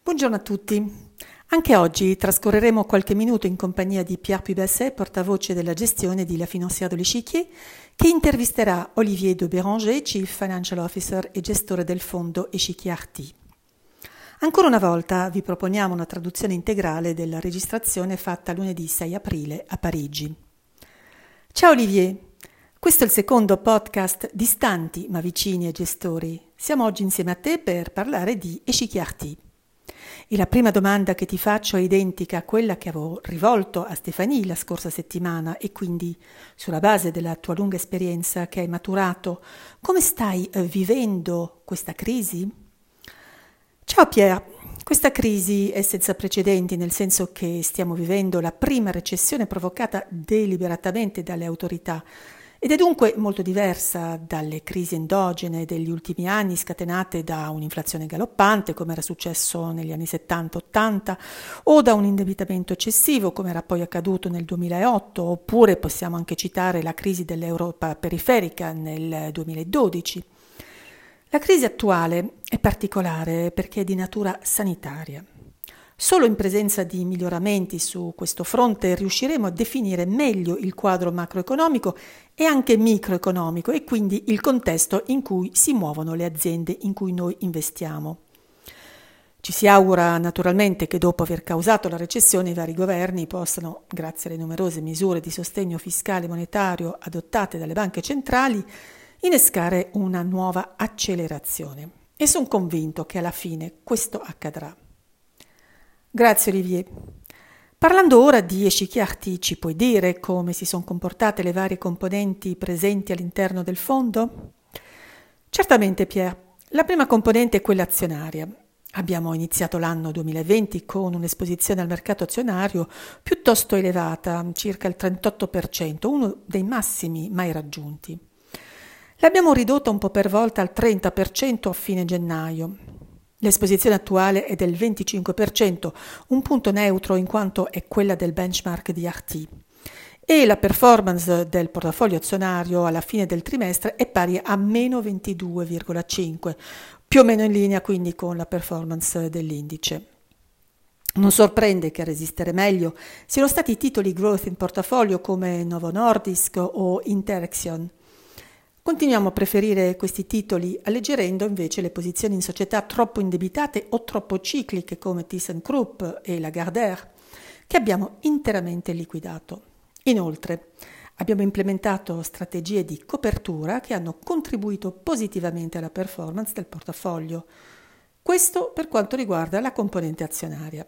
Buongiorno a tutti. Anche oggi trascorreremo qualche minuto in compagnia di Pierre Pubasset, portavoce della gestione di La Financière de l'Échiquier, che intervisterà Olivier de Béranger, Chief Financial Officer e gestore del fondo Échiquier Arty. Ancora una volta vi proponiamo una traduzione integrale della registrazione fatta lunedì 6 aprile a Parigi. Ciao Olivier, questo è il secondo podcast Distanti ma vicini ai gestori. Siamo oggi insieme a te per parlare di Échiquier Arty. E la prima domanda che ti faccio è identica a quella che avevo rivolto a Stéphanie la scorsa settimana e quindi, sulla base della tua lunga esperienza che hai maturato, come stai vivendo questa crisi? Ciao Pierre, questa crisi è senza precedenti nel senso che stiamo vivendo la prima recessione provocata deliberatamente dalle autorità ed è dunque molto diversa dalle crisi endogene degli ultimi anni scatenate da un'inflazione galoppante come era successo negli anni 70-80 o da un indebitamento eccessivo come era poi accaduto nel 2008 oppure possiamo anche citare la crisi dell'Europa periferica nel 2012. La crisi attuale è particolare perché è di natura sanitaria. Solo in presenza di miglioramenti su questo fronte riusciremo a definire meglio il quadro macroeconomico e anche microeconomico e quindi il contesto in cui si muovono le aziende in cui noi investiamo. Ci si augura naturalmente che dopo aver causato la recessione i vari governi possano, grazie alle numerose misure di sostegno fiscale e monetario adottate dalle banche centrali, innescare una nuova accelerazione. E sono convinto che alla fine questo accadrà. Grazie Olivier. Parlando ora di Échiquier Arty, ci puoi dire come si sono comportate le varie componenti presenti all'interno del fondo? Certamente Pierre. La prima componente è quella azionaria. Abbiamo iniziato l'anno 2020 con un'esposizione al mercato azionario piuttosto elevata, circa il 38%, uno dei massimi mai raggiunti. L'abbiamo ridotta un po' per volta al 30% a fine gennaio. L'esposizione attuale è del 25%, un punto neutro in quanto è quella del benchmark di Arty. E la performance del portafoglio azionario alla fine del trimestre è pari a meno 22,5, più o meno in linea quindi con la performance dell'indice. Non sorprende che a resistere meglio siano stati i titoli growth in portafoglio come Novo Nordisk o Interxion. Continuiamo a preferire questi titoli alleggerendo invece le posizioni in società troppo indebitate o troppo cicliche come ThyssenKrupp e Lagardère, che abbiamo interamente liquidato. Inoltre, abbiamo implementato strategie di copertura che hanno contribuito positivamente alla performance del portafoglio. Questo per quanto riguarda la componente azionaria.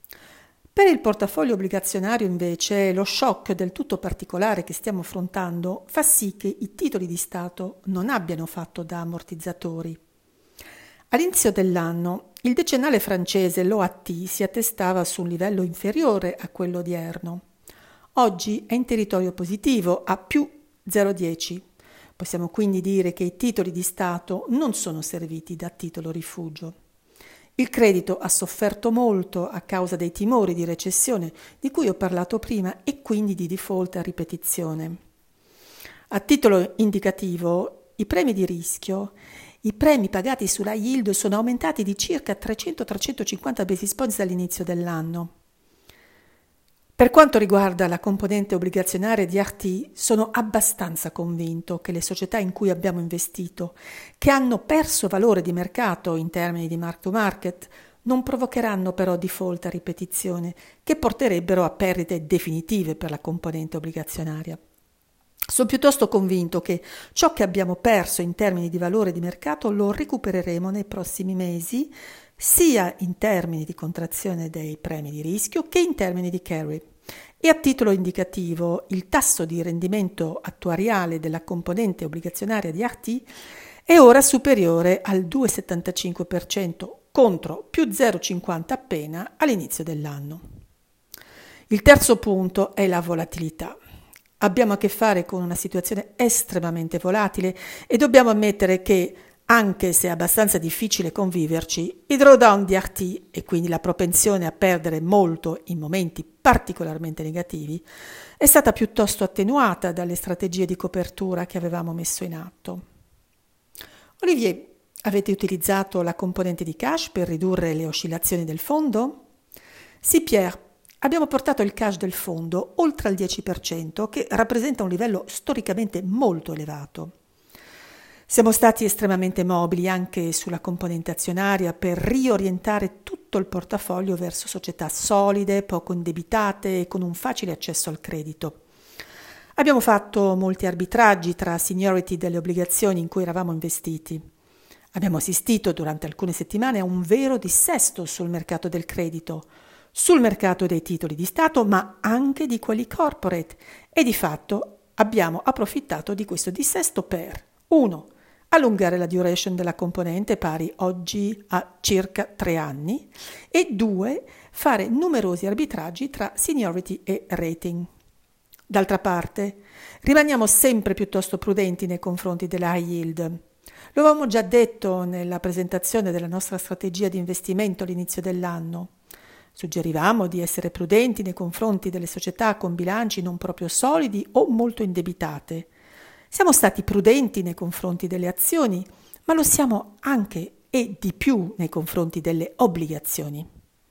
Per il portafoglio obbligazionario invece lo shock del tutto particolare che stiamo affrontando fa sì che i titoli di Stato non abbiano fatto da ammortizzatori. All'inizio dell'anno il decennale francese l'OAT si attestava su un livello inferiore a quello odierno. Oggi è in territorio positivo a più 0,10. Possiamo quindi dire che i titoli di Stato non sono serviti da titolo rifugio. Il credito ha sofferto molto a causa dei timori di recessione di cui ho parlato prima e quindi di default a ripetizione. A titolo indicativo, i premi di rischio, i premi pagati sulla yield sono aumentati di circa 300-350 basis points dall'inizio dell'anno. Per quanto riguarda la componente obbligazionaria di Arty, sono abbastanza convinto che le società in cui abbiamo investito, che hanno perso valore di mercato in termini di mark to market, non provocheranno però default a ripetizione, che porterebbero a perdite definitive per la componente obbligazionaria. Sono piuttosto convinto che ciò che abbiamo perso in termini di valore di mercato lo recupereremo nei prossimi mesi, sia in termini di contrazione dei premi di rischio che in termini di carry. E a titolo indicativo, il tasso di rendimento attuariale della componente obbligazionaria di Arty è ora superiore al 2,75% contro più 0,50 appena all'inizio dell'anno. Il terzo punto è la volatilità. Abbiamo a che fare con una situazione estremamente volatile e dobbiamo ammettere che anche se è abbastanza difficile conviverci, i drawdown di Arty e quindi la propensione a perdere molto in momenti particolarmente negativi è stata piuttosto attenuata dalle strategie di copertura che avevamo messo in atto. Olivier, Avete utilizzato la componente di cash per ridurre le oscillazioni del fondo? Sì, Pierre, abbiamo portato il cash del fondo oltre al 10%, che rappresenta un livello storicamente molto elevato. Siamo stati estremamente mobili anche sulla componente azionaria per riorientare tutto il portafoglio verso società solide, poco indebitate e con un facile accesso al credito. Abbiamo fatto molti arbitraggi tra seniority delle obbligazioni in cui eravamo investiti. Abbiamo assistito durante alcune settimane a un vero dissesto sul mercato del credito, sul mercato dei titoli di Stato, ma anche di quelli corporate, e di fatto abbiamo approfittato di questo dissesto per 1. Allungare la duration della componente, pari oggi a circa 3 anni, e 2. Fare numerosi arbitraggi tra seniority e rating. D'altra parte, rimaniamo sempre piuttosto prudenti nei confronti della high yield. Lo avevamo già detto nella presentazione della nostra strategia di investimento all'inizio dell'anno. Suggerivamo di essere prudenti nei confronti delle società con bilanci non proprio solidi o molto indebitate. Siamo stati prudenti nei confronti delle azioni, ma lo siamo anche e di più nei confronti delle obbligazioni.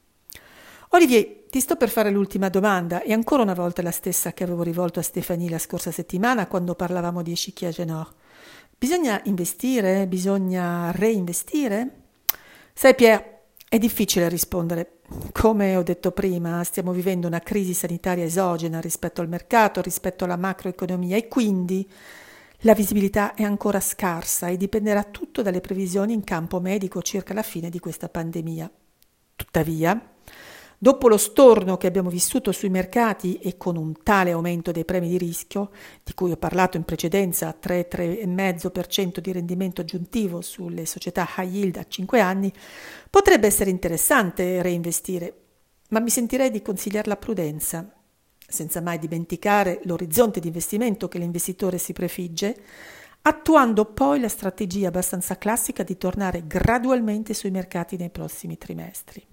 Olivier, ti sto per fare l'ultima domanda, e ancora una volta la stessa che avevo rivolto a Stéphanie la scorsa settimana quando parlavamo di Echiquier Genor. Bisogna investire? Bisogna reinvestire? Sai Pierre, è difficile rispondere. Come ho detto prima, stiamo vivendo una crisi sanitaria esogena rispetto al mercato, rispetto alla macroeconomia, e quindi la visibilità è ancora scarsa e dipenderà tutto dalle previsioni in campo medico circa la fine di questa pandemia. Tuttavia, dopo lo storno che abbiamo vissuto sui mercati e con un tale aumento dei premi di rischio, di cui ho parlato in precedenza, 3-3,5% di rendimento aggiuntivo sulle società high yield a 5 anni, potrebbe essere interessante reinvestire, ma mi sentirei di consigliare la prudenza, senza mai dimenticare l'orizzonte di investimento che l'investitore si prefigge, attuando poi la strategia abbastanza classica di tornare gradualmente sui mercati nei prossimi trimestri.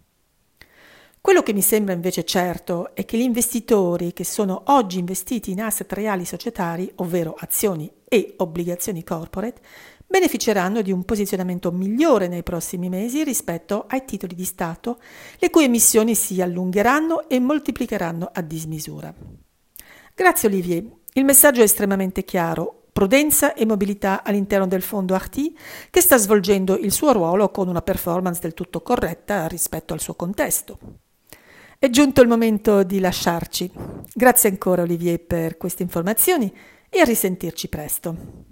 Quello che mi sembra invece certo è che gli investitori che sono oggi investiti in asset reali societari, ovvero azioni e obbligazioni corporate, beneficeranno di un posizionamento migliore nei prossimi mesi rispetto ai titoli di Stato, le cui emissioni si allungheranno e moltiplicheranno a dismisura. Grazie Olivier, il messaggio è estremamente chiaro: prudenza e mobilità all'interno del fondo Arty, che sta svolgendo il suo ruolo con una performance del tutto corretta rispetto al suo contesto. È giunto il momento di lasciarci. Grazie ancora Olivier per queste informazioni e a risentirci presto.